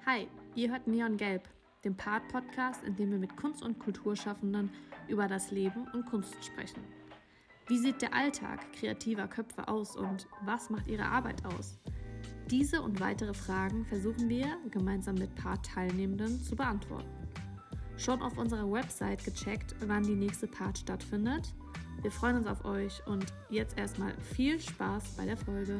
Hi, ihr hört Neon Gelb, den Part-Podcast, in dem wir mit Kunst- und Kulturschaffenden über das Leben und Kunst sprechen. Wie sieht der Alltag kreativer Köpfe aus und was macht ihre Arbeit aus? Diese und weitere Fragen versuchen wir gemeinsam mit Part-Teilnehmenden zu beantworten. Schon auf unserer Website gecheckt, wann die nächste Part stattfindet? Wir freuen uns auf euch und jetzt erstmal viel Spaß bei der Folge.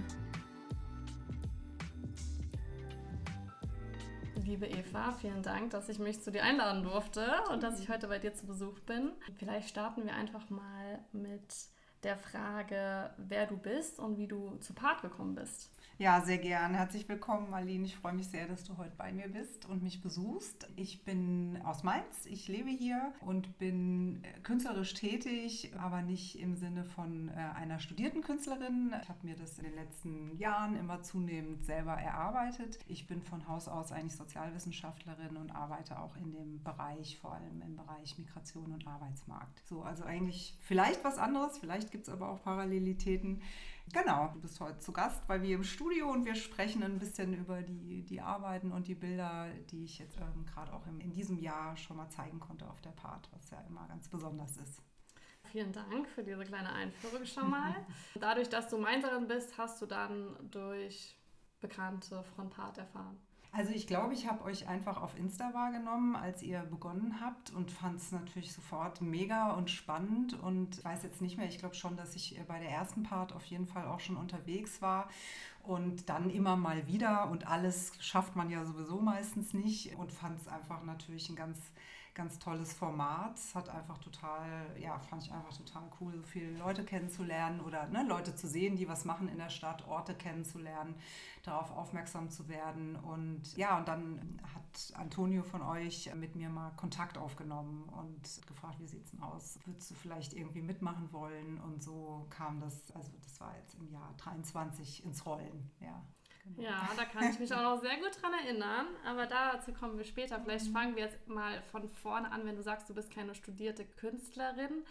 Liebe Eva, vielen Dank, dass ich mich zu dir einladen durfte und dass ich heute bei dir zu Besuch bin. Vielleicht starten wir einfach mal mit der Frage, wer du bist und wie du zu Part gekommen bist. Ja, sehr gern. Herzlich willkommen, Marlene. Ich freue mich sehr, dass du heute bei mir bist und mich besuchst. Ich bin aus Mainz, ich lebe hier und bin künstlerisch tätig, aber nicht im Sinne von einer studierten Künstlerin. Ich habe mir das in den letzten Jahren immer zunehmend selber erarbeitet. Ich bin von Haus aus eigentlich Sozialwissenschaftlerin und arbeite auch in dem Bereich, vor allem im Bereich Migration und Arbeitsmarkt. So, also eigentlich vielleicht was anderes, vielleicht gibt es aber auch Parallelitäten. Genau, du bist heute zu Gast bei mir im Studio und wir sprechen ein bisschen über die Arbeiten und die Bilder, die ich jetzt gerade auch in diesem Jahr schon mal zeigen konnte auf der Part, was ja immer ganz besonders ist. Vielen Dank für diese kleine Einführung schon mal. Dadurch, dass du Mainzerin bist, hast du dann durch Bekannte von Part erfahren. Also ich glaube, ich habe euch einfach auf Insta wahrgenommen, als ihr begonnen habt und fand es natürlich sofort mega und spannend und ich weiß jetzt nicht mehr, ich glaube schon, dass ich bei der ersten Part auf jeden Fall auch schon unterwegs war und dann immer mal wieder und alles schafft man ja sowieso meistens nicht und fand es einfach natürlich ein ganz tolles Format. Es hat einfach fand ich einfach total cool, so viele Leute kennenzulernen oder Leute zu sehen, die was machen in der Stadt, Orte kennenzulernen, darauf aufmerksam zu werden. Und ja, und dann hat Antonio von euch mit mir mal Kontakt aufgenommen und gefragt, wie sieht's denn aus? Würdest du vielleicht irgendwie mitmachen wollen? Und so kam das, also das war jetzt im Jahr 23 ins Rollen, ja. Genau. Ja, da kann ich mich auch noch sehr gut dran erinnern, aber dazu kommen wir später. Vielleicht fangen wir jetzt mal von vorne an, wenn du sagst, du bist keine studierte Künstlerin.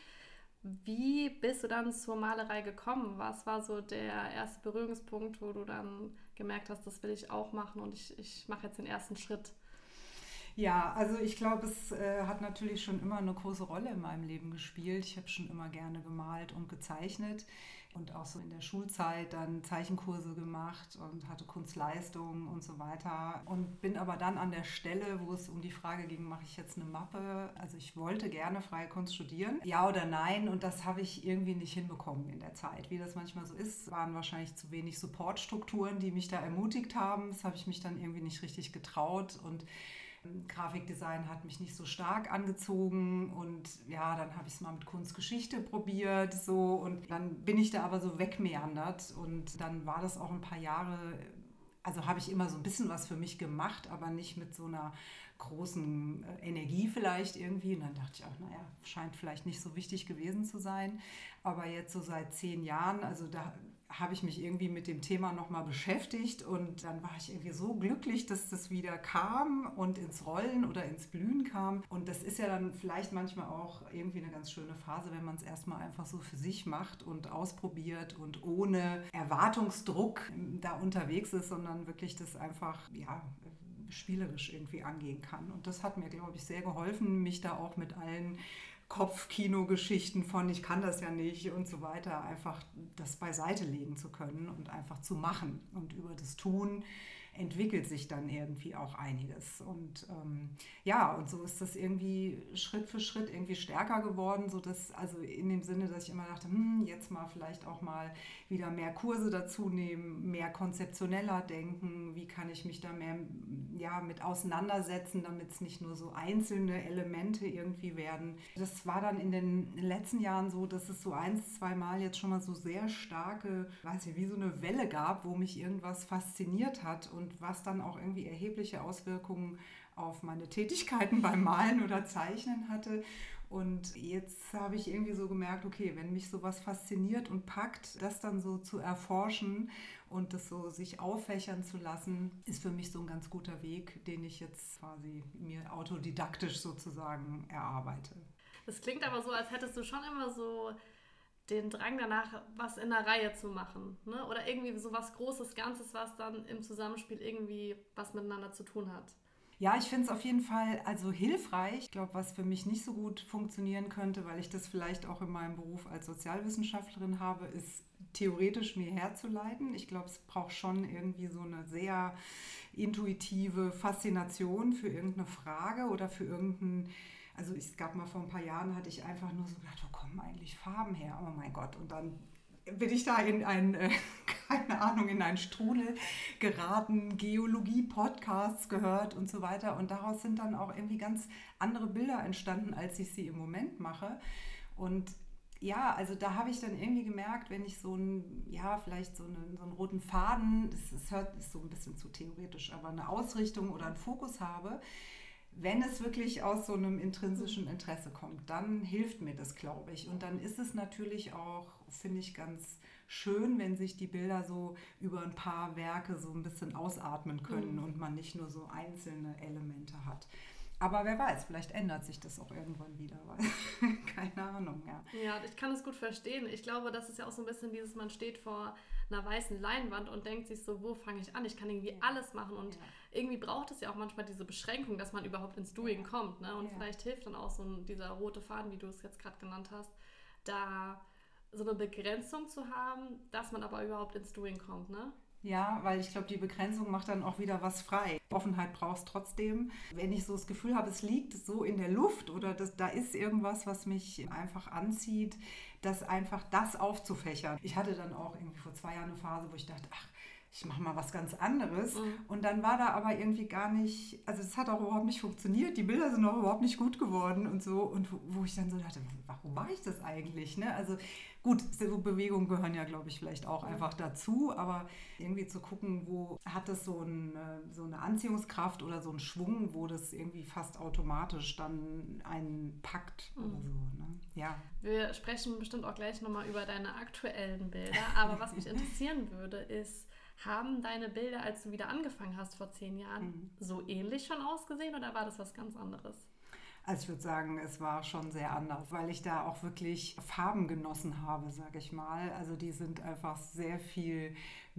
Wie bist du dann zur Malerei gekommen? Was war so der erste Berührungspunkt, wo du dann gemerkt hast, das will ich auch machen und ich mache jetzt den ersten Schritt? Ja, also ich glaube, es hat natürlich schon immer eine große Rolle in meinem Leben gespielt. Ich habe schon immer gerne gemalt und gezeichnet und auch so in der Schulzeit dann Zeichenkurse gemacht und hatte Kunstleistungen und so weiter. Und bin aber dann an der Stelle, wo es um die Frage ging, mache ich jetzt eine Mappe? Also ich wollte gerne freie Kunst studieren, ja oder nein? Und das habe ich irgendwie nicht hinbekommen in der Zeit. Wie das manchmal so ist, waren wahrscheinlich zu wenig Supportstrukturen, die mich da ermutigt haben. Das habe ich mich dann irgendwie nicht richtig getraut und Grafikdesign hat mich nicht so stark angezogen und ja, dann habe ich es mal mit Kunstgeschichte probiert so und dann bin ich da aber so wegmeandert und dann war das auch ein paar Jahre, also habe ich immer so ein bisschen was für mich gemacht, aber nicht mit so einer großen Energie vielleicht irgendwie. Und dann dachte ich auch, naja, scheint vielleicht nicht so wichtig gewesen zu sein. Aber jetzt so seit 10 Jahren, also da habe ich mich irgendwie mit dem Thema nochmal beschäftigt und dann war ich irgendwie so glücklich, dass das wieder kam und ins Rollen oder ins Blühen kam. Und das ist ja dann vielleicht manchmal auch irgendwie eine ganz schöne Phase, wenn man es erstmal einfach so für sich macht und ausprobiert und ohne Erwartungsdruck da unterwegs ist, sondern wirklich das einfach, ja, spielerisch irgendwie angehen kann. Und das hat mir, glaube ich, sehr geholfen, mich da auch mit allen Kopfkino-Geschichten von ich kann das ja nicht und so weiter, einfach das beiseite legen zu können und einfach zu machen. Und über das Tun entwickelt sich dann irgendwie auch einiges. Und und so ist das irgendwie Schritt für Schritt irgendwie stärker geworden, sodass, also in dem Sinne, dass ich immer dachte, jetzt mal vielleicht auch mal wieder mehr Kurse dazu nehmen, mehr konzeptioneller denken, wie kann ich mich da mehr mit auseinandersetzen, damit es nicht nur so einzelne Elemente irgendwie werden. Das war dann in den letzten Jahren so, dass es so 1-2 Mal jetzt schon mal so sehr starke, weiß ich, wie so eine Welle gab, wo mich irgendwas fasziniert hat und was dann auch irgendwie erhebliche Auswirkungen auf meine Tätigkeiten beim Malen oder Zeichnen hatte. Und jetzt habe ich irgendwie so gemerkt, okay, wenn mich sowas fasziniert und packt, das dann so zu erforschen und das so sich auffächern zu lassen, ist für mich so ein ganz guter Weg, den ich jetzt quasi mir autodidaktisch sozusagen erarbeite. Das klingt aber so, als hättest du schon immer so den Drang danach, was in der Reihe zu machen, ne? Oder irgendwie so was Großes, Ganzes, was dann im Zusammenspiel irgendwie was miteinander zu tun hat. Ja, ich finde es auf jeden Fall also hilfreich. Ich glaube, was für mich nicht so gut funktionieren könnte, weil ich das vielleicht auch in meinem Beruf als Sozialwissenschaftlerin habe, ist theoretisch mir herzuleiten. Ich glaube, es braucht schon irgendwie so eine sehr intuitive Faszination für irgendeine Frage oder für irgendein. Also es gab mal vor ein paar Jahren, hatte ich einfach nur so gedacht, wo kommen eigentlich Farben her? Oh mein Gott. Und dann bin ich da in keine Ahnung, in einen Strudel geraten, Geologie-Podcasts gehört und so weiter. Und daraus sind dann auch irgendwie ganz andere Bilder entstanden, als ich sie im Moment mache. Und ja, also da habe ich dann irgendwie gemerkt, wenn ich vielleicht so einen roten Faden, ist so ein bisschen zu theoretisch, aber eine Ausrichtung oder einen Fokus habe, wenn es wirklich aus so einem intrinsischen Interesse kommt, dann hilft mir das, glaube ich. Und dann ist es natürlich auch, finde ich, ganz schön, wenn sich die Bilder so über ein paar Werke so ein bisschen ausatmen können und man nicht nur so einzelne Elemente hat. Aber wer weiß, vielleicht ändert sich das auch irgendwann wieder, weil keine Ahnung, ja. Ja, ich kann es gut verstehen. Ich glaube, das ist ja auch so ein bisschen dieses, man steht vor einer weißen Leinwand und denkt sich so, wo fange ich an? Ich kann irgendwie alles machen und irgendwie braucht es ja auch manchmal diese Beschränkung, dass man überhaupt ins Doing kommt, ne? Und vielleicht hilft dann auch so dieser rote Faden, wie du es jetzt gerade genannt hast, da so eine Begrenzung zu haben, dass man aber überhaupt ins Doing kommt, ne? Ja, weil ich glaube, die Begrenzung macht dann auch wieder was frei. Offenheit brauchst trotzdem. Wenn ich so das Gefühl habe, es liegt so in der Luft oder da ist irgendwas, was mich einfach anzieht, das einfach das aufzufächern. Ich hatte dann auch irgendwie vor 2 Jahren eine Phase, wo ich dachte, ach, ich mache mal was ganz anderes. Und dann war da aber irgendwie gar nicht, also es hat auch überhaupt nicht funktioniert. Die Bilder sind auch überhaupt nicht gut geworden und so. Und wo ich dann so dachte, warum mache ich das eigentlich? Ne? Also gut, so Bewegungen gehören ja, glaube ich, vielleicht auch einfach dazu. Aber irgendwie zu gucken, wo hat das so eine Anziehungskraft oder so einen Schwung, wo das irgendwie fast automatisch dann einen packt oder so. Ne? Ja. Wir sprechen bestimmt auch gleich nochmal über deine aktuellen Bilder. Aber was mich interessieren würde, ist, haben deine Bilder, als du wieder angefangen hast vor 10 Jahren, so ähnlich schon ausgesehen oder war das was ganz anderes? Also ich würde sagen, es war schon sehr anders, weil ich da auch wirklich Farben genossen habe, sage ich mal. Also die sind einfach sehr viel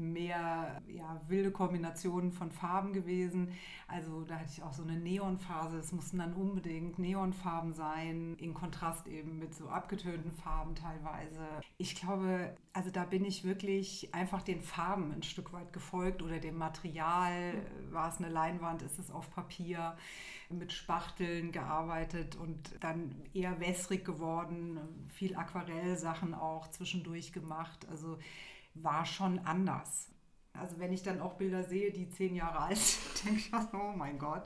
mehr wilde Kombinationen von Farben gewesen. Also da hatte ich auch so eine Neonphase. Es mussten dann unbedingt Neonfarben sein, in Kontrast eben mit so abgetönten Farben teilweise. Ich glaube, also da bin ich wirklich einfach den Farben ein Stück weit gefolgt oder dem Material. War es eine Leinwand, ist es auf Papier, mit Spachteln gearbeitet und dann eher wässrig geworden, viel Aquarellsachen auch zwischendurch gemacht. Also war schon anders. Also wenn ich dann auch Bilder sehe, die 10 Jahre alt sind, denke ich, oh mein Gott.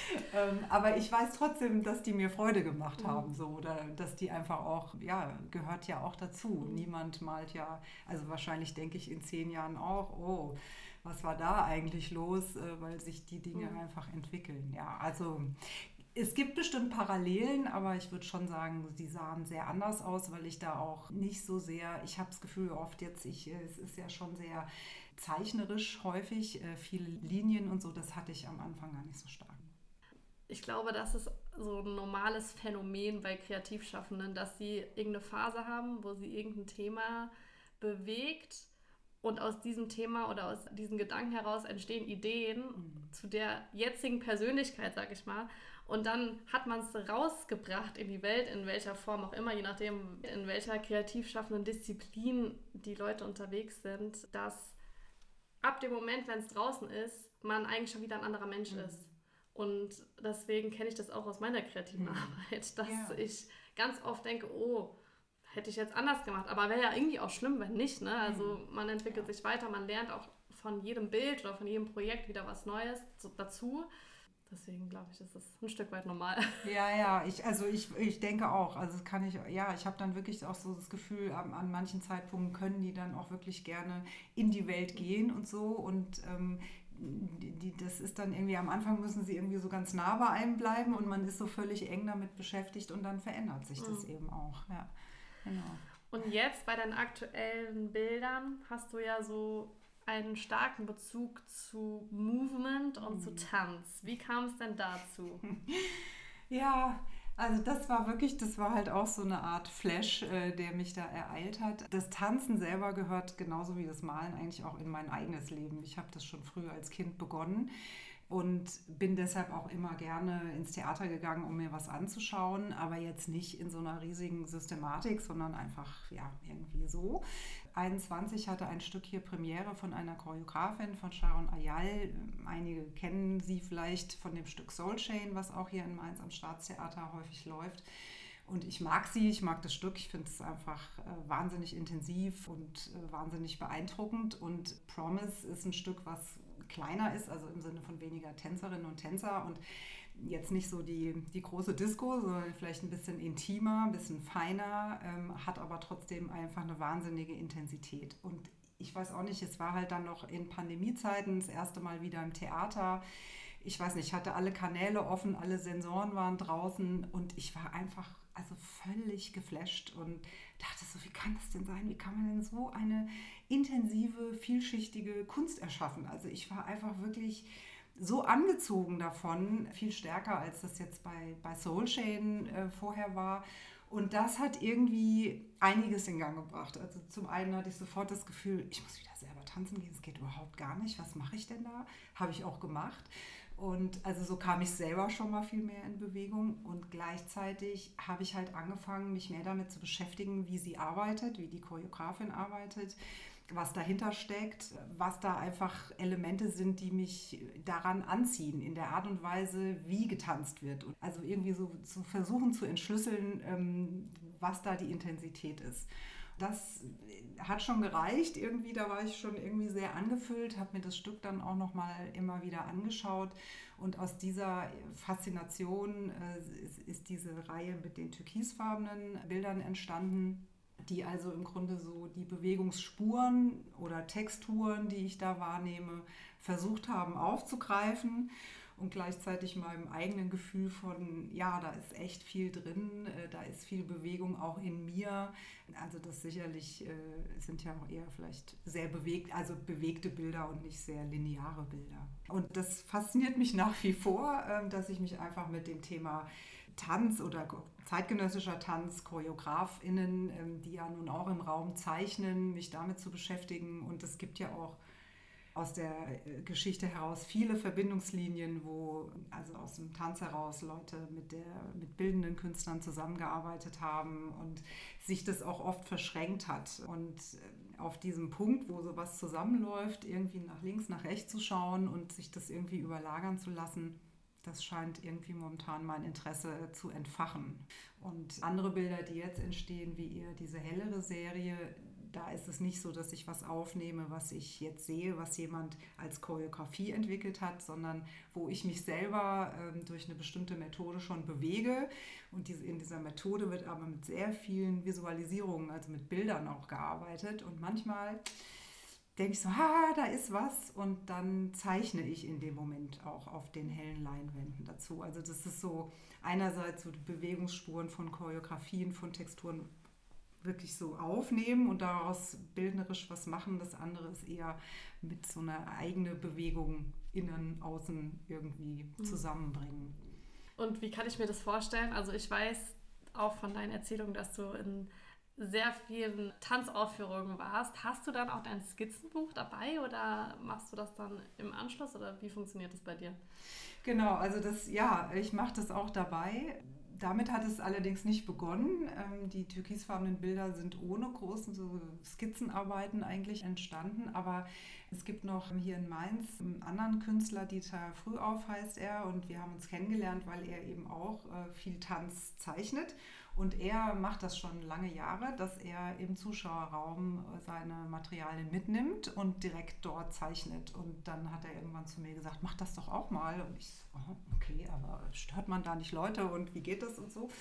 Aber ich weiß trotzdem, dass die mir Freude gemacht haben. So, oder dass die einfach auch, gehört ja auch dazu. Niemand malt ja, also wahrscheinlich denke ich in 10 Jahren auch, oh, was war da eigentlich los, weil sich die Dinge einfach entwickeln. Ja, also es gibt bestimmt Parallelen, aber ich würde schon sagen, die sahen sehr anders aus, weil ich da auch nicht so sehr, ich habe das Gefühl oft jetzt, es ist ja schon sehr zeichnerisch häufig, viele Linien und so, das hatte ich am Anfang gar nicht so stark. Ich glaube, das ist so ein normales Phänomen bei Kreativschaffenden, dass sie irgendeine Phase haben, wo sie irgendein Thema bewegt und aus diesem Thema oder aus diesen Gedanken heraus entstehen Ideen zu der jetzigen Persönlichkeit, sag ich mal. Und dann hat man es rausgebracht in die Welt, in welcher Form auch immer, je nachdem, in welcher kreativ schaffenden Disziplin die Leute unterwegs sind, dass ab dem Moment, wenn es draußen ist, man eigentlich schon wieder ein anderer Mensch ist. Und deswegen kenne ich das auch aus meiner kreativen Arbeit, dass ich ganz oft denke, oh, hätte ich jetzt anders gemacht. Aber wäre ja irgendwie auch schlimm, wenn nicht. Ne? Also man entwickelt sich weiter, man lernt auch von jedem Bild oder von jedem Projekt wieder was Neues dazu. Deswegen glaube ich, ist das ein Stück weit normal. Ja, ich denke auch. Also ich habe dann wirklich auch so das Gefühl, an manchen Zeitpunkten können die dann auch wirklich gerne in die Welt gehen und so. Und das ist dann irgendwie, am Anfang müssen sie irgendwie so ganz nah bei einem bleiben und man ist so völlig eng damit beschäftigt und dann verändert sich das eben auch. Ja, genau. Und jetzt bei deinen aktuellen Bildern hast du ja so einen starken Bezug zu Movement und zu Tanz. Wie kam es denn dazu? Ja, Also das war halt auch so eine Art Flash, der mich da ereilt hat. Das Tanzen selber gehört genauso wie das Malen eigentlich auch in mein eigenes Leben. Ich habe das schon früh als Kind begonnen und bin deshalb auch immer gerne ins Theater gegangen, um mir was anzuschauen, aber jetzt nicht in so einer riesigen Systematik, sondern einfach ja irgendwie so. 21 hatte ein Stück hier Premiere von einer Choreografin, von Sharon Ayal. Einige kennen sie vielleicht von dem Stück Soul Chain, was auch hier in Mainz am Staatstheater häufig läuft. Und ich mag sie, ich mag das Stück, ich finde es einfach wahnsinnig intensiv und wahnsinnig beeindruckend. Und Promise ist ein Stück, was kleiner ist, also im Sinne von weniger Tänzerinnen und Tänzer und jetzt nicht so die große Disco, sondern vielleicht ein bisschen intimer, ein bisschen feiner, hat aber trotzdem einfach eine wahnsinnige Intensität. Und ich weiß auch nicht, es war halt dann noch in Pandemiezeiten das erste Mal wieder im Theater. Ich weiß nicht, ich hatte alle Kanäle offen, alle Sensoren waren draußen und ich war einfach also völlig geflasht und dachte so, wie kann das denn sein? Wie kann man denn so eine intensive, vielschichtige Kunst erschaffen? Also ich war einfach wirklich so angezogen davon, viel stärker als das jetzt bei Soul Chain vorher war. Und das hat irgendwie einiges in Gang gebracht. Also zum einen hatte ich sofort das Gefühl, ich muss wieder selber tanzen gehen, das geht überhaupt gar nicht. Was mache ich denn da? Habe ich auch gemacht. Und also so kam ich selber schon mal viel mehr in Bewegung und gleichzeitig habe ich halt angefangen, mich mehr damit zu beschäftigen, wie sie arbeitet, wie die Choreografin arbeitet, was dahinter steckt, was da einfach Elemente sind, die mich daran anziehen, in der Art und Weise, wie getanzt wird. Und also irgendwie so zu versuchen zu entschlüsseln, was da die Intensität ist. Das hat schon gereicht, irgendwie, da war ich schon irgendwie sehr angefüllt, habe mir das Stück dann auch nochmal immer wieder angeschaut und aus dieser Faszination ist diese Reihe mit den türkisfarbenen Bildern entstanden, die also im Grunde so die Bewegungsspuren oder Texturen, die ich da wahrnehme, versucht haben aufzugreifen und gleichzeitig meinem eigenen Gefühl von, ja, da ist echt viel drin, da ist viel Bewegung auch in mir. Also das sicherlich sind ja auch eher vielleicht sehr also bewegte Bilder und nicht sehr lineare Bilder. Und das fasziniert mich nach wie vor, dass ich mich einfach mit dem Thema Tanz oder zeitgenössischer Tanz, ChoreografInnen, die ja nun auch im Raum zeichnen, mich damit zu beschäftigen. Und es gibt ja auch aus der Geschichte heraus viele Verbindungslinien, wo also aus dem Tanz heraus Leute mit bildenden Künstlern zusammengearbeitet haben und sich das auch oft verschränkt hat. Und auf diesem Punkt, wo sowas zusammenläuft, irgendwie nach links, nach rechts zu schauen und sich das irgendwie überlagern zu lassen, das scheint irgendwie momentan mein Interesse zu entfachen. Und andere Bilder, die jetzt entstehen, wie eher diese hellere Serie, da ist es nicht so, dass ich was aufnehme, was ich jetzt sehe, was jemand als Choreografie entwickelt hat, sondern wo ich mich selber durch eine bestimmte Methode schon bewege. Und in dieser Methode wird aber mit sehr vielen Visualisierungen, also mit Bildern auch gearbeitet. Und manchmal denke ich so, da ist was und dann zeichne ich in dem Moment auch auf den hellen Leinwänden dazu. Also das ist so einerseits so die Bewegungsspuren von Choreografien, von Texturen wirklich so aufnehmen und daraus bildnerisch was machen. Das andere ist eher mit so einer eigenen Bewegung innen, außen irgendwie zusammenbringen. Und wie kann ich mir das vorstellen? Also ich weiß auch von deinen Erzählungen, dass du in sehr vielen Tanzaufführungen warst. Hast du dann auch dein Skizzenbuch dabei oder machst du das dann im Anschluss oder wie funktioniert das bei dir? Genau, also ich mache das auch dabei. Damit hat es allerdings nicht begonnen. Die türkisfarbenen Bilder sind ohne großen so Skizzenarbeiten eigentlich entstanden. Aber es gibt noch hier in Mainz einen anderen Künstler, Dieter Frühauf heißt er. Und wir haben uns kennengelernt, weil er eben auch viel Tanz zeichnet. Und er macht das schon lange Jahre, dass er im Zuschauerraum seine Materialien mitnimmt und direkt dort zeichnet. Und dann hat er irgendwann zu mir gesagt, mach das doch auch mal. Und ich so, okay, aber stört man da nicht Leute und wie geht das und so?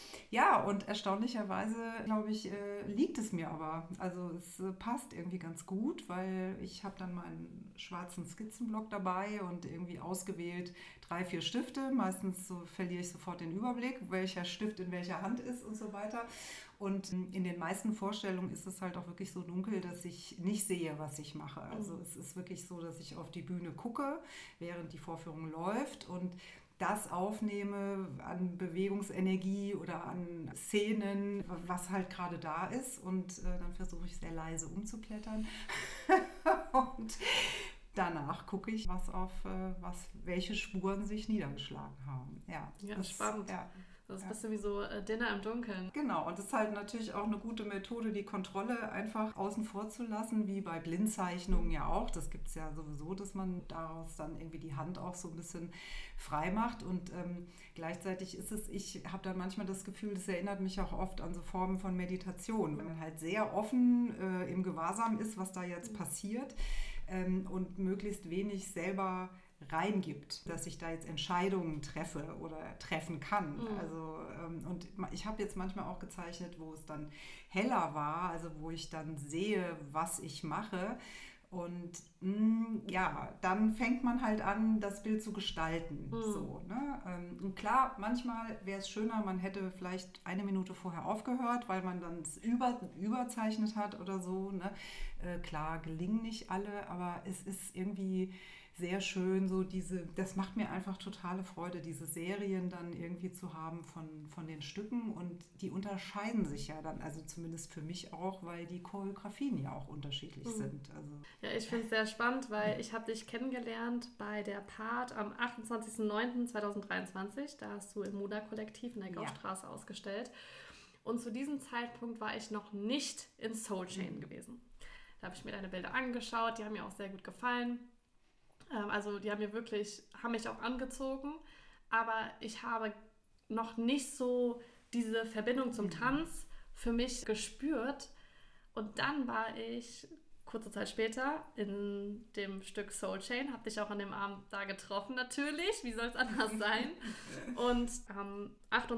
Ja, und erstaunlicherweise, glaube ich, liegt es mir aber. Also es passt irgendwie ganz gut, weil ich habe dann meinen schwarzen Skizzenblock dabei und irgendwie ausgewählt 3, 4 Stifte. Meistens so verliere ich sofort den Überblick, welcher Stift in welcher Hand ist und so weiter. Und in den meisten Vorstellungen ist es halt auch wirklich so dunkel, dass ich nicht sehe, was ich mache. Also es ist wirklich so, dass ich auf die Bühne gucke, während die Vorführung läuft und das aufnehme an Bewegungsenergie oder an Szenen, was halt gerade da ist. Und dann versuche ich sehr leise umzublättern. Und danach gucke ich, welche Spuren sich niedergeschlagen haben. Ja, spannend. Ja. Das ist ein bisschen wie so Dinner im Dunkeln. Genau, und das ist halt natürlich auch eine gute Methode, die Kontrolle einfach außen vor zu lassen, wie bei Blindzeichnungen ja auch. Das gibt es ja sowieso, dass man daraus dann irgendwie die Hand auch so ein bisschen frei macht. Und gleichzeitig ich habe dann manchmal das Gefühl, das erinnert mich auch oft an so Formen von Meditation, wenn man halt sehr offen im Gewahrsam ist, was da jetzt passiert und möglichst wenig selber reingibt, dass ich da jetzt Entscheidungen treffe oder treffen kann. Also und ich habe jetzt manchmal auch gezeichnet, wo es dann heller war, also wo ich dann sehe, was ich mache. Und dann fängt man halt an, das Bild zu gestalten. So, ne? Und klar, manchmal wäre es schöner, man hätte vielleicht 1 Minute vorher aufgehört, weil man dann es überzeichnet hat oder so. Ne? Klar, gelingen nicht alle, aber es ist irgendwie sehr schön, so das macht mir einfach totale Freude, diese Serien dann irgendwie zu haben von den Stücken, und die unterscheiden sich ja dann, also zumindest für mich auch, weil die Choreografien ja auch unterschiedlich sind. Also, ja, ich finde es sehr spannend, weil ich habe dich kennengelernt bei der Part am 28.09.2023, da hast du im Muda-Kollektiv in der Gaustraße ausgestellt, und zu diesem Zeitpunkt war ich noch nicht in Soul Chain gewesen. Da habe ich mir deine Bilder angeschaut, die haben mir auch sehr gut gefallen. Also die haben mich auch angezogen, aber ich habe noch nicht so diese Verbindung zum Tanz für mich gespürt. Und dann war ich kurze Zeit später in dem Stück Soul Chain, habe dich auch an dem Abend da getroffen natürlich, wie soll es anders sein? Und am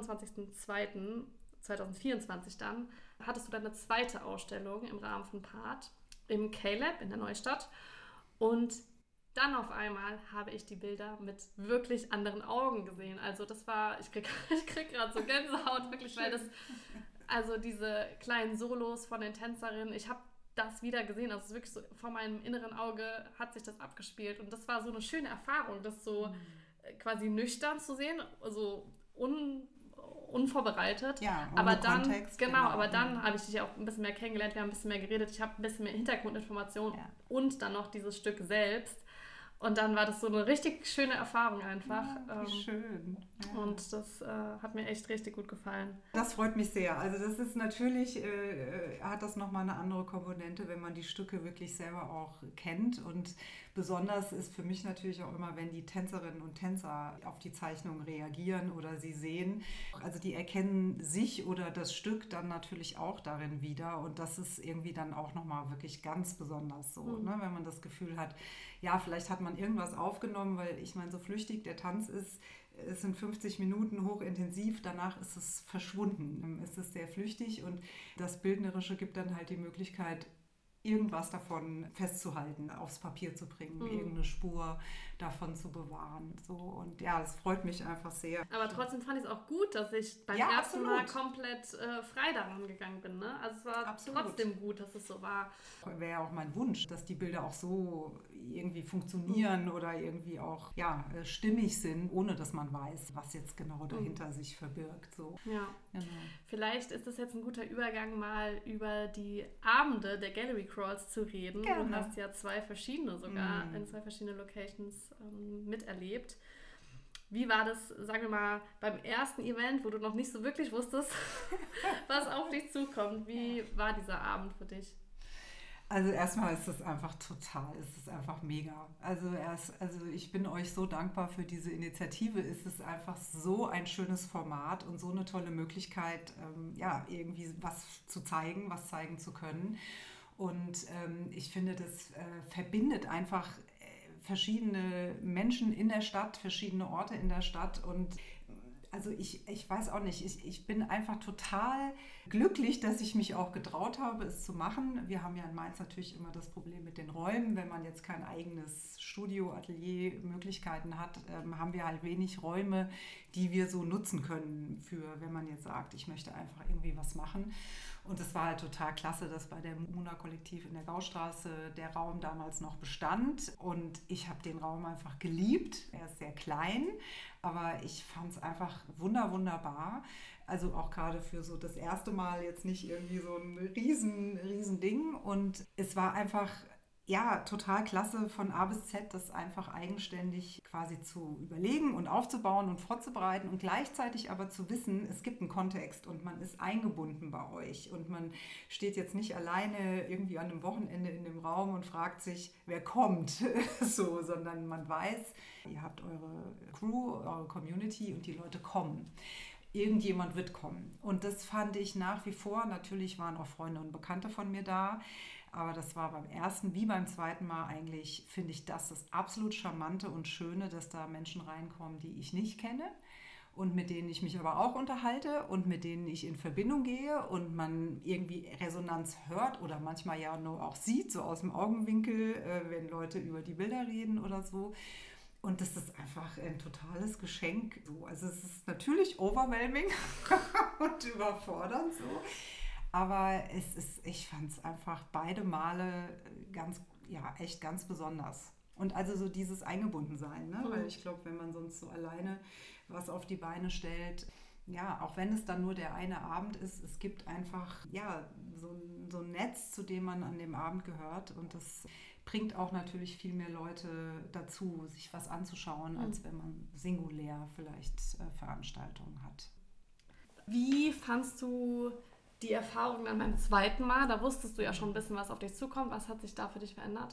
28.02.2024 dann hattest du deine zweite Ausstellung im Rahmen von Part im K-Lab in der Neustadt, und dann auf einmal habe ich die Bilder mit wirklich anderen Augen gesehen. Also das war, ich krieg gerade so Gänsehaut, wirklich, weil also diese kleinen Solos von den Tänzerinnen, ich habe das wieder gesehen, also es ist wirklich so, vor meinem inneren Auge hat sich das abgespielt, und das war so eine schöne Erfahrung, das so quasi nüchtern zu sehen, also unvorbereitet. Ja, aber dann, Kontext, aber dann habe ich dich auch ein bisschen mehr kennengelernt, wir haben ein bisschen mehr geredet, ich habe ein bisschen mehr Hintergrundinformationen und dann noch dieses Stück selbst. Und dann war das so eine richtig schöne Erfahrung einfach. Ja, wie schön. Ja. Und das hat mir echt richtig gut gefallen. Das freut mich sehr. Also das ist natürlich, hat das nochmal eine andere Komponente, wenn man die Stücke wirklich selber auch kennt. Und besonders ist für mich natürlich auch immer, wenn die Tänzerinnen und Tänzer auf die Zeichnungen reagieren oder sie sehen. Also die erkennen sich oder das Stück dann natürlich auch darin wieder. Und das ist irgendwie dann auch nochmal wirklich ganz besonders so, ne? Wenn man das Gefühl hat, ja, vielleicht hat man irgendwas aufgenommen, weil ich meine, so flüchtig der Tanz ist, es sind 50 Minuten hochintensiv, danach ist es verschwunden. Es ist sehr flüchtig, und das Bildnerische gibt dann halt die Möglichkeit, irgendwas davon festzuhalten, aufs Papier zu bringen, irgendeine Spur davon zu bewahren. So. Und ja, das freut mich einfach sehr. Aber trotzdem fand ich es auch gut, dass ich beim ersten Mal komplett frei daran gegangen bin. Ne? Also es war trotzdem gut, dass es so war. Wäre ja auch mein Wunsch, dass die Bilder auch so irgendwie funktionieren oder irgendwie auch stimmig sind, ohne dass man weiß, was jetzt genau dahinter sich verbirgt. So. Ja. Genau. Vielleicht ist das jetzt ein guter Übergang, mal über die Abende der Gallery Crawls zu reden. Gerne. Du hast ja 2 verschiedene sogar in 2 verschiedene Locations miterlebt. Wie war das, sagen wir mal, beim ersten Event, wo du noch nicht so wirklich wusstest, was auf dich zukommt? Wie war dieser Abend für dich? Also erstmal ist es einfach einfach mega. Also ich bin euch so dankbar für diese Initiative. Es ist einfach so ein schönes Format und so eine tolle Möglichkeit, irgendwie was zeigen zu können. Und ich finde, das verbindet einfach verschiedene Menschen in der Stadt, verschiedene Orte in der Stadt, und also ich weiß auch nicht, ich bin einfach total glücklich, dass ich mich auch getraut habe, es zu machen. Wir haben ja in Mainz natürlich immer das Problem mit den Räumen. Wenn man jetzt kein eigenes Studio, Atelier, Möglichkeiten hat, haben wir halt wenig Räume, die wir so nutzen können wenn man jetzt sagt, ich möchte einfach irgendwie was machen. Und es war halt total klasse, dass bei der Muda-Kollektiv in der Gaustraße der Raum damals noch bestand. Und ich habe den Raum einfach geliebt. Er ist sehr klein, Aber ich fand es einfach wunderbar. Also auch gerade für so das erste Mal jetzt nicht irgendwie so ein riesen Ding. Und es war einfach, ja, total klasse von A bis Z, das einfach eigenständig quasi zu überlegen und aufzubauen und vorzubereiten und gleichzeitig aber zu wissen, es gibt einen Kontext und man ist eingebunden bei euch und man steht jetzt nicht alleine irgendwie an einem Wochenende in dem Raum und fragt sich, wer kommt, so, sondern man weiß, ihr habt eure Crew, eure Community und die Leute kommen. Irgendjemand wird kommen. Und das fand ich nach wie vor, natürlich waren auch Freunde und Bekannte von mir da, aber das war beim ersten wie beim zweiten Mal eigentlich, finde ich das absolut Charmante und Schöne, dass da Menschen reinkommen, die ich nicht kenne und mit denen ich mich aber auch unterhalte und mit denen ich in Verbindung gehe und man irgendwie Resonanz hört oder manchmal ja nur auch sieht, so aus dem Augenwinkel, wenn Leute über die Bilder reden oder so. Und das ist einfach ein totales Geschenk. Also es ist natürlich overwhelming und überfordernd so. Aber ich fand es einfach beide Male echt ganz besonders. Und also so dieses Eingebundensein, ne? Weil ich glaube, wenn man sonst so alleine was auf die Beine stellt, ja, auch wenn es dann nur der eine Abend ist, es gibt einfach, ja, so ein Netz, zu dem man an dem Abend gehört und das bringt auch natürlich viel mehr Leute dazu, sich was anzuschauen, als wenn man singulär vielleicht Veranstaltungen hat. Wie fandst du die Erfahrung dann beim zweiten Mal? Da wusstest du ja schon ein bisschen, was auf dich zukommt. Was hat sich da für dich verändert?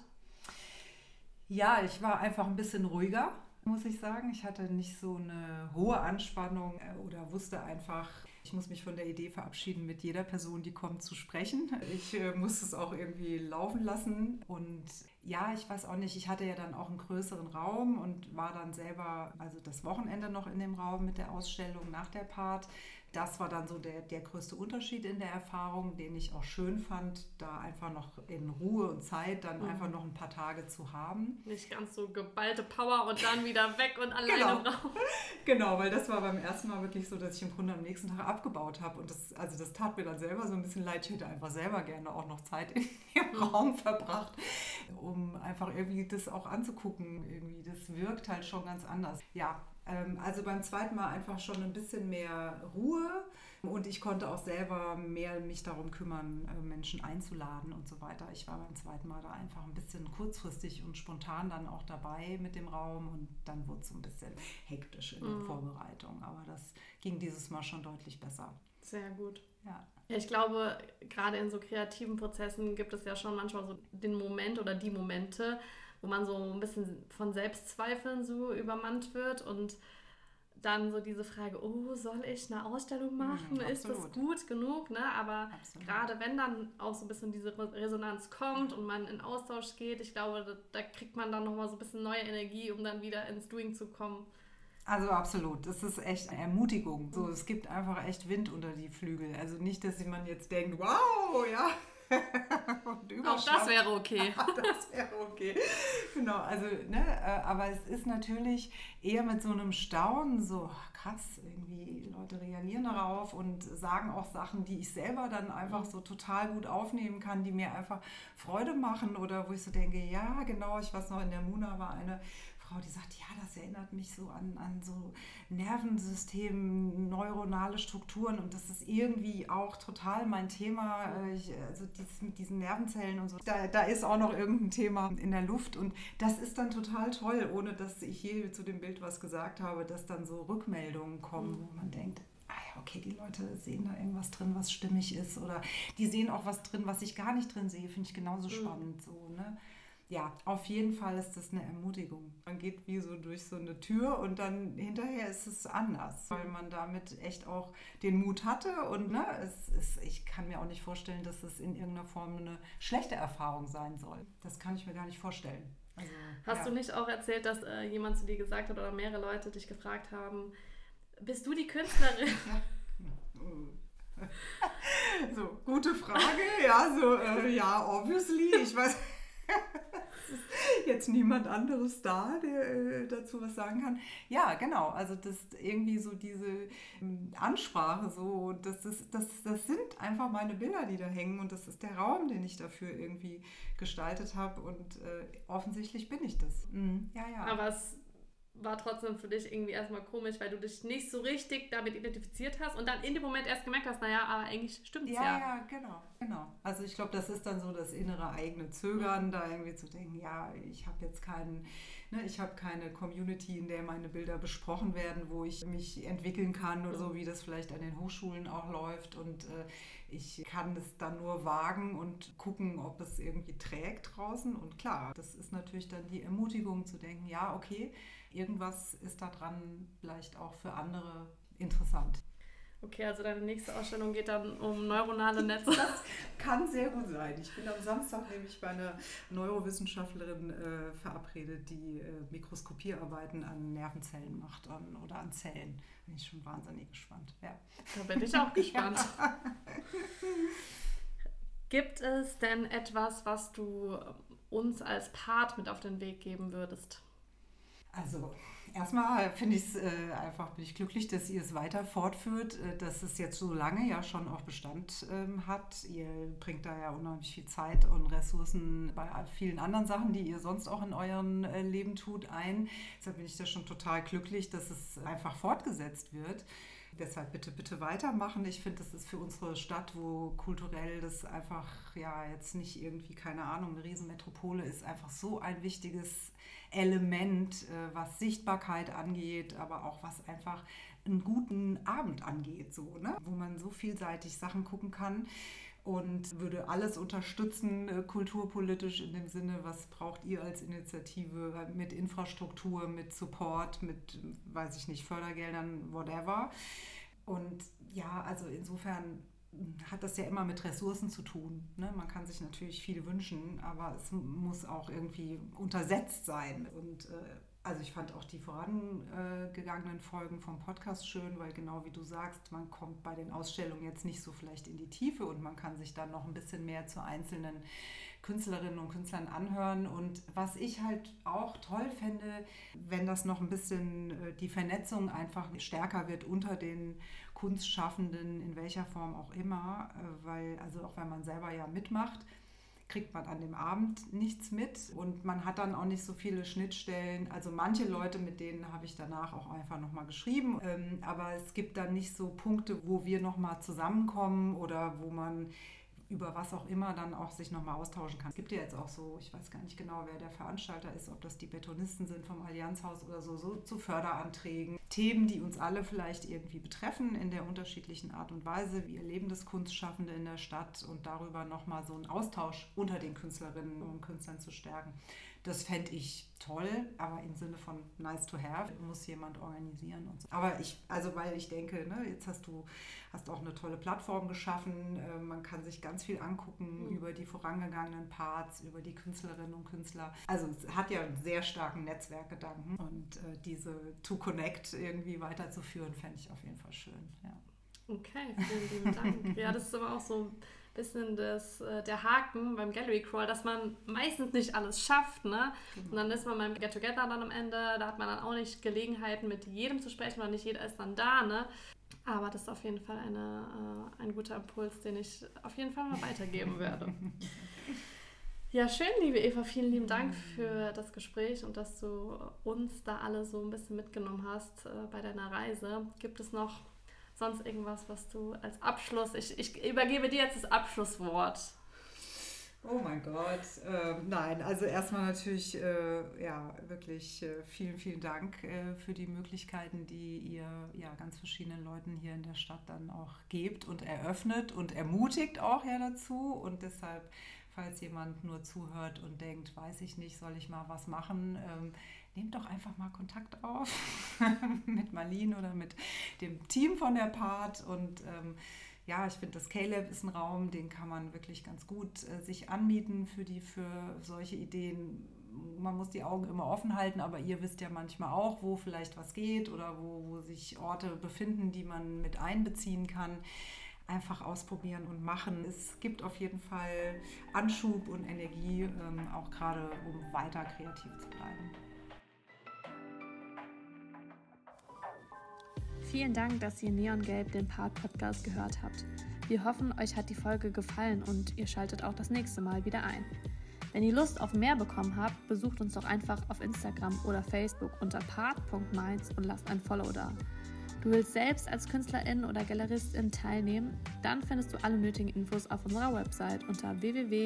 Ja, ich war einfach ein bisschen ruhiger, muss ich sagen. Ich hatte nicht so eine hohe Anspannung oder wusste einfach, ich muss mich von der Idee verabschieden, mit jeder Person, die kommt, zu sprechen. Ich muss es auch irgendwie laufen lassen. Und ja, ich weiß auch nicht, ich hatte ja dann auch einen größeren Raum und war dann selber, also das Wochenende noch in dem Raum mit der Ausstellung nach der Part. Das war dann so der größte Unterschied in der Erfahrung, den ich auch schön fand, da einfach noch in Ruhe und Zeit dann einfach noch ein paar Tage zu haben. Nicht ganz so geballte Power und dann wieder weg und alleine im Raum. Genau, weil das war beim ersten Mal wirklich so, dass ich im Grunde am nächsten Tag abgebaut habe. Und das tat mir dann selber so ein bisschen leid. Ich hätte einfach selber gerne auch noch Zeit im Raum verbracht, um einfach irgendwie das auch anzugucken. Irgendwie, das wirkt halt schon ganz anders. Ja, also beim zweiten Mal einfach schon ein bisschen mehr Ruhe und ich konnte auch selber mehr mich darum kümmern, Menschen einzuladen und so weiter. Ich war beim zweiten Mal da einfach ein bisschen kurzfristig und spontan dann auch dabei mit dem Raum und dann wurde es ein bisschen hektisch in der Vorbereitung. Aber das ging dieses Mal schon deutlich besser. Sehr gut. Ja. Ja, ich glaube, gerade in so kreativen Prozessen gibt es ja schon manchmal so den Moment oder die Momente, wo man so ein bisschen von Selbstzweifeln so übermannt wird und dann so diese Frage, oh, soll ich eine Ausstellung machen? Ist das gut genug? Ne? Aber gerade wenn dann auch so ein bisschen diese Resonanz kommt und man in Austausch geht, ich glaube, da kriegt man dann nochmal so ein bisschen neue Energie, um dann wieder ins Doing zu kommen. Also absolut, das ist echt eine Ermutigung. So, es gibt einfach echt Wind unter die Flügel. Also nicht, dass man jetzt denkt, wow, ja. Auch das wäre okay. Das wäre okay. Genau, also, ne, aber es ist natürlich eher mit so einem Staunen so krass, irgendwie Leute reagieren darauf und sagen auch Sachen, die ich selber dann einfach so total gut aufnehmen kann, die mir einfach Freude machen oder wo ich so denke, ja, genau, ich weiß noch, in der Muna war eine Frau, die sagt, ja, das erinnert mich so an so Nervensystem, neuronale Strukturen und das ist irgendwie auch total mein Thema, also mit diesen Nervenzellen und so. Da ist auch noch irgendein Thema in der Luft und das ist dann total toll, ohne dass ich je zu dem Bild was gesagt habe, dass dann so Rückmeldungen kommen, wo man denkt, okay, die Leute sehen da irgendwas drin, was stimmig ist oder die sehen auch was drin, was ich gar nicht drin sehe, finde ich genauso spannend, so, ne? Ja, auf jeden Fall ist das eine Ermutigung. Man geht wie so durch so eine Tür und dann hinterher ist es anders, weil man damit echt auch den Mut hatte und ne, ich kann mir auch nicht vorstellen, dass es in irgendeiner Form eine schlechte Erfahrung sein soll. Das kann ich mir gar nicht vorstellen. Also, Hast du nicht auch erzählt, dass jemand zu dir gesagt hat oder mehrere Leute dich gefragt haben, bist du die Künstlerin? So, gute Frage, ja, so, ja, obviously, ich weiß... jetzt niemand anderes da, der dazu was sagen kann. Ja, genau, also das irgendwie so diese Ansprache, so, das sind einfach meine Bilder, die da hängen und das ist der Raum, den ich dafür irgendwie gestaltet habe und offensichtlich bin ich das. Ja. Aber es war trotzdem für dich irgendwie erstmal komisch, weil du dich nicht so richtig damit identifiziert hast und dann in dem Moment erst gemerkt hast, naja, aber eigentlich stimmt's ja. Ja, genau. Also ich glaube, das ist dann so das innere eigene Zögern, da irgendwie zu denken, ja, ich habe jetzt ich habe keine Community, in der meine Bilder besprochen werden, wo ich mich entwickeln kann oder so, wie das vielleicht an den Hochschulen auch läuft. Und ich kann es dann nur wagen und gucken, ob es irgendwie trägt draußen. Und klar, das ist natürlich dann die Ermutigung zu denken, ja, okay, irgendwas ist da dran vielleicht auch für andere interessant. Okay, also deine nächste Ausstellung geht dann um neuronale Netze. Das kann sehr gut sein. Ich bin am Samstag nämlich bei einer Neurowissenschaftlerin verabredet, die Mikroskopierarbeiten an Nervenzellen macht oder an Zellen. Bin ich schon wahnsinnig gespannt. Ja. Da bin ich auch gespannt. Ja. Gibt es denn etwas, was du uns als Part mit auf den Weg geben würdest? Also erstmal bin ich glücklich, dass ihr es weiter fortführt, dass es jetzt so lange ja schon auch Bestand hat. Ihr bringt da ja unheimlich viel Zeit und Ressourcen bei vielen anderen Sachen, die ihr sonst auch in eurem Leben tut, ein. Deshalb bin ich da schon total glücklich, dass es einfach fortgesetzt wird. Deshalb bitte weitermachen. Ich finde, das ist für unsere Stadt, wo kulturell das einfach jetzt nicht irgendwie, keine Ahnung, eine Riesenmetropole ist, einfach so ein wichtiges Element, was Sichtbarkeit angeht, aber auch was einfach einen guten Abend angeht, so, ne? Wo man so vielseitig Sachen gucken kann. Und würde alles unterstützen, kulturpolitisch in dem Sinne, was braucht ihr als Initiative mit Infrastruktur, mit Support, mit, weiß ich nicht, Fördergeldern, whatever. Und ja, also insofern hat das ja immer mit Ressourcen zu tun. Ne? Man kann sich natürlich viel wünschen, aber es muss auch irgendwie untersetzt sein. Und also ich fand auch die vorangegangenen Folgen vom Podcast schön, weil genau wie du sagst, man kommt bei den Ausstellungen jetzt nicht so vielleicht in die Tiefe und man kann sich dann noch ein bisschen mehr zu einzelnen Künstlerinnen und Künstlern anhören. Und was ich halt auch toll fände, wenn das noch ein bisschen die Vernetzung einfach stärker wird unter den Kunstschaffenden, in welcher Form auch immer, weil also auch wenn man selber ja mitmacht, kriegt man an dem Abend nichts mit und man hat dann auch nicht so viele Schnittstellen. Also manche Leute, mit denen habe ich danach auch einfach nochmal geschrieben, aber es gibt dann nicht so Punkte, wo wir nochmal zusammenkommen oder wo man über was auch immer dann auch sich nochmal austauschen kann. Es gibt ja jetzt auch so, ich weiß gar nicht genau, wer der Veranstalter ist, ob das die Betonisten sind vom Allianzhaus oder so zu Förderanträgen. Themen, die uns alle vielleicht irgendwie betreffen in der unterschiedlichen Art und Weise. Wir erleben das Kunstschaffende in der Stadt und darüber nochmal so einen Austausch unter den Künstlerinnen und Künstlern zu stärken. Das fände ich toll, aber im Sinne von nice to have, muss jemand organisieren und so. Aber weil ich denke, ne, jetzt hast auch eine tolle Plattform geschaffen, man kann sich ganz viel angucken über die vorangegangenen Parts, über die Künstlerinnen und Künstler. Also es hat ja einen sehr starken Netzwerkgedanken und diese To Connect irgendwie weiterzuführen, fände ich auf jeden Fall schön. Ja. Okay, vielen lieben Dank. Ja, das ist aber auch so ein bisschen der Haken beim Gallery Crawl, dass man meistens nicht alles schafft, ne? Genau. Und dann ist man beim Get Together dann am Ende, da hat man dann auch nicht Gelegenheiten, mit jedem zu sprechen, weil nicht jeder ist dann da, ne? Aber das ist auf jeden Fall ein guter Impuls, den ich auf jeden Fall mal weitergeben werde. Ja, schön, liebe Eva, vielen lieben Dank für das Gespräch und dass du uns da alle so ein bisschen mitgenommen hast bei deiner Reise. Gibt es noch sonst irgendwas, was du als Abschluss... Ich übergebe dir jetzt das Abschlusswort. Oh mein Gott. Nein, also erstmal natürlich wirklich vielen, vielen Dank für die Möglichkeiten, die ihr ganz verschiedenen Leuten hier in der Stadt dann auch gebt und eröffnet und ermutigt auch dazu. Und deshalb, falls jemand nur zuhört und denkt, weiß ich nicht, soll ich mal was machen, nehmt doch einfach mal Kontakt auf mit Marlene oder mit dem Team von der Part und ich finde, das K-Lab ist ein Raum, den kann man wirklich ganz gut sich anmieten für solche Ideen. Man muss die Augen immer offen halten, aber ihr wisst ja manchmal auch, wo vielleicht was geht oder wo sich Orte befinden, die man mit einbeziehen kann. Einfach ausprobieren und machen. Es gibt auf jeden Fall Anschub und Energie, auch gerade um weiter kreativ zu bleiben. Vielen Dank, dass ihr Neongelb den Part-Podcast gehört habt. Wir hoffen, euch hat die Folge gefallen und ihr schaltet auch das nächste Mal wieder ein. Wenn ihr Lust auf mehr bekommen habt, besucht uns doch einfach auf Instagram oder Facebook unter part.mainz und lasst ein Follow da. Du willst selbst als Künstlerin oder Galeristin teilnehmen? Dann findest du alle nötigen Infos auf unserer Website unter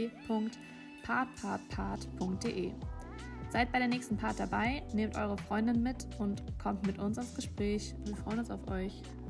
www.partpartpart.de. Seid bei der nächsten Part dabei, nehmt eure Freundin mit und kommt mit uns ins Gespräch. Wir freuen uns auf euch.